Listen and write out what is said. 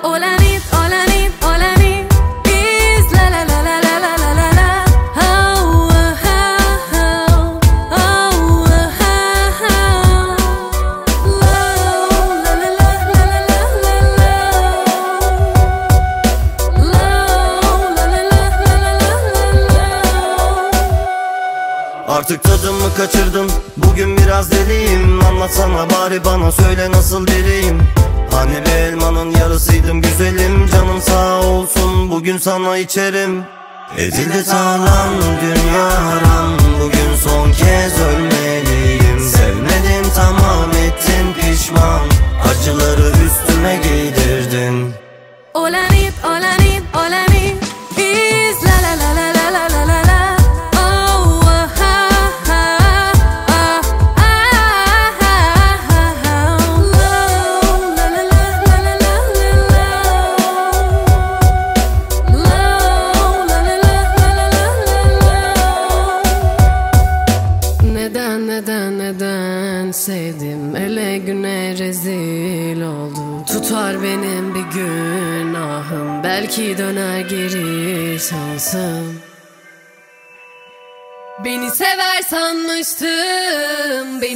Olanit, olanit, olanit is la la la la la la la la. Oh, oh, oh, oh, oh, oh. La la la la la la la la. La la la la la la la. Artık tadımı kaçırdım, bugün biraz deliyim. Anlatsana bari bana, söyle nasıl biriyim. Hani bir elmanın yarısıydım güzelim. Canım sağ olsun, bugün sana içerim. Edildi talan dünya haram, bugün son kez ölmeliyim. Sevmedin tamam, ettin pişman, acıları üstüme giydirdin. Olanit, olanit, olanit is la la la la la la la la. Neden sevdim, ele güne rezil oldum. Tutar benim bir günahım, belki döner geri şansım. Beni sever sanmıştım,